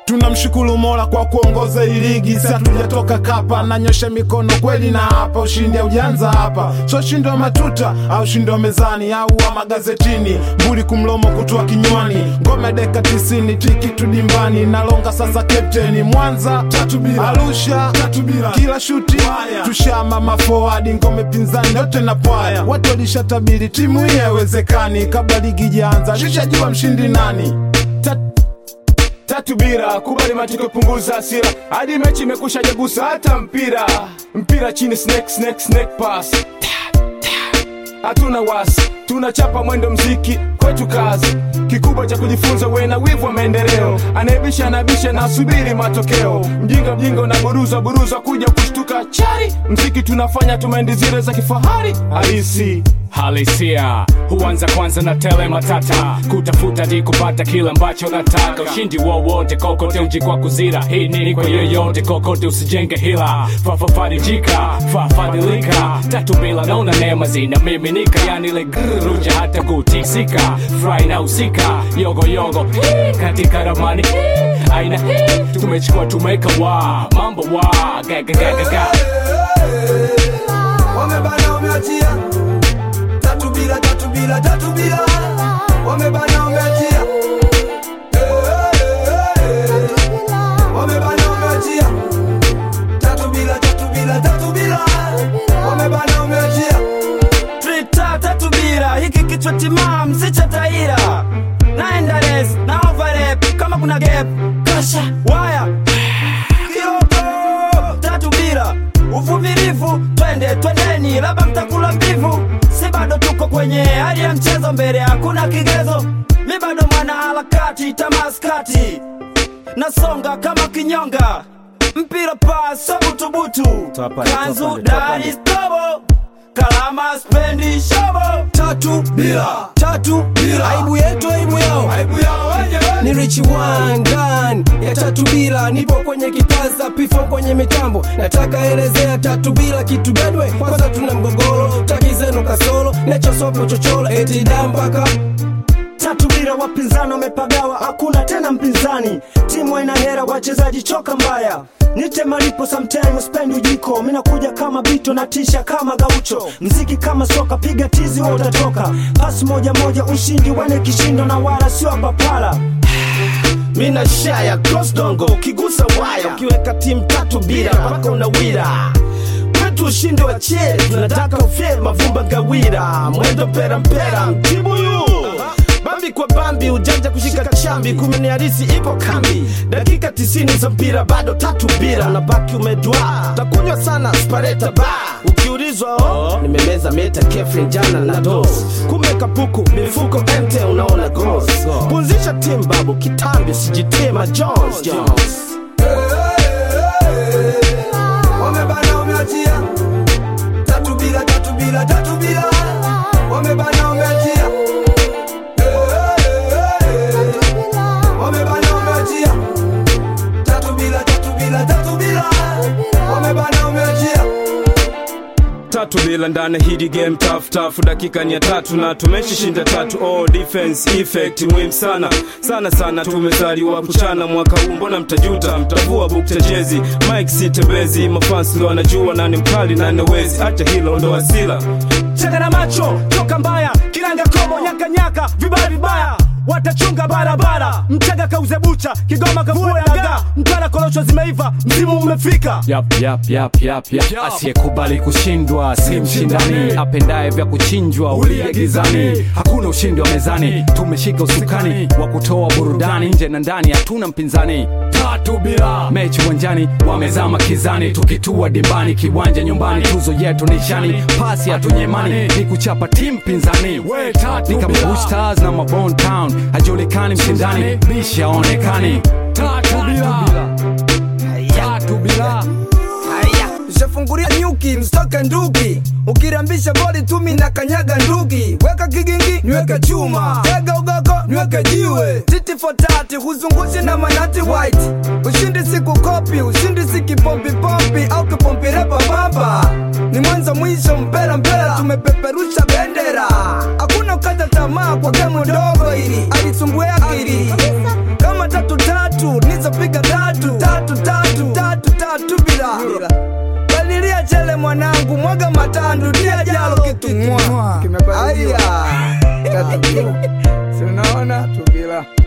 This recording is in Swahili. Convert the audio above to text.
Tunamshukuru Mola kwa kuongoza hii ligi. Sisi hatujatoka kapa, nanyosha mikono kweli na hapa. Ushindi haujaanza hapa, so ushindi wa matuta au ushindi wa mezani au wa magazetini. Mbuli kumlomo kutoa kinywani, ngome deka 90 tiki tudimbani. Nalonga sasa captain Mwanza 3-0, Arusha 3-0, kila shuti tushama maforward. Ngome pinzani yote na pwaya, watu walishatabiri timu hii haiwezekani. Kabla ligi ijaanza shishajua mshindi nani. 3-0, kubali matiko, punguza hasira. Hadi mechi imekusha jagusa hata mpira chini, snake pass. Hatuna wasi, tunachapa mwendo mziki, kwetu kazi. Kikubwa cha kujifunza, we na wivu wa maendeleo. Anayebisha anabisha na subiri matokeo. Mjinga unaburuza kuja kushtuka chari. Mziki tunafanya tumendi zile za kifahari. Halisia huanza kwanza na tele matata, kutafuta di kupata kila ambacho nataka. Ushindi wowote kokote uji kwa kuzira, hii ni kwa yoyote kokote usijenge hila. Fafadilika 3-0 naona neema zina miminika. Yani le ruja hata kutisika, fry na usika. Yogo katika ramani aina tumechukua tumeka mambo gaga. Wamebana umeachia 3-0, wamebana umeachia. Wamebana umeachia 3-0, wamebana umeachia. 3-0, hiki kichwa timam sicha taira. Naenda race na overlap kama kuna gap kasha waya kioko. 3-0, uvumilivu, twendeni labda mtakula mbivu. Si bado tuko kwenye hali ya mchezo, mbele hakuna kigezo. Mi bado mwana harakati tamaskati, nasonga kama kinyonga. Mpira pass butu kanzu dari stobo, kalama spendi shobo. 3-0, aibu yetu aibu yao ni Richie Wangan ya 3-0. Nipo kwenye kipaza pifo kwenye mitambo, nataka elezea 3-0 kitu bedwe. Kwanza tuna mgogoro, taki zenu kasoro, necho sopo chocholo eti dambaka. 3-0, wapinzani wamepagawa, hakuna tena mpinzani. Timu haina hera, wachezaji choka mbaya. Nite malipo sometimes spend ujiko. Mina kuja kama bito na tisha kama gaucho. Mziki kama soka, piga tizi wa utatoka. Pasi moja ushindi wane kishindo na wala sio papala. Mina shaya cross dongo, kigusa waya. Ukiweka timu 3-0 mpaka unawira. Kwetu ushindi wa chere, tunataka ufie mavumba gawira. Mwendo pera mtibu yu Bambi kwa bambi, ujanja kushika chambi. Kumeni harisi ipo kambi, dakika 90 za mpira bado 3-0. Unabaki umedua, takunywa sana spareta ba. Ukiulizwa nimemeza meta kefrin jana na dos. Kumbe kapuku, mifuko ente unaona ghost. Punzisha team babu kitambi, sijitema Jones. Wamebana umeachia 3-0, wamebana umeachia. Wamebana umeachia 3-0, wamebana umeachia. 3-0 ndani hidi game tough. Dakika ni ya 3 na tumeshinda 3. Defense effect muhimu sana. Tumezaliwa kuchana mwaka huu, mbona mtajuta? Mtavua bukta jezi, Mike sitembezi. Mafans leo wanajua nani mkali na nawezi. Acha hilo ndo asila. Cheka na macho, toka mbaya, kiranga komo nyaka vibaya. Watachunga barabara, mchaga kauze bucha, Kigoma kavue daga. Mtara korosho zimeiva, msimu umefika. Yap. Asiyekubali kushindwa si mshindani, apendaye vya kuchinjwa ulia gizani. Hakuna ushindi wa mezani, tumeshika usukani wa kutoa burudani. Nje na ndani hatuna mpinzani. 3-0, mechi uwanjani, wamezama kizani. Tukitua dimbani, kiwanja nyumbani, tuzo yetu nishani. Pasi hatunyemani, ni kuchapa timu pinzani. Ni kama Bush Stars na Mabone Town, hajulikani mshindani, bisha onekani. 3-0. Nishafunguria nyuki, mstoka nduki. Ukirambisha body tumi na kanyaga nduki. Weka kigingi, niweke chuma. Tega ugoko, niweke jiwe. Titi for tati, huzungushi na manati white. Ushindi siku kopi, ushindi siki pompi au kipompi repa baba. Ni mwanzo mwisho mpela, tumepeperusha bendera. Hakuna ukata tamaa kwa gemu dogo hili, alisumbua akili. Kama 3-3 tatu nizopiga tatu bila balilia chele mwanangu mwaga matandu tia jalo kitu mwa Kimepaliwa. Tatu bila. Si unaona? Tatu bila.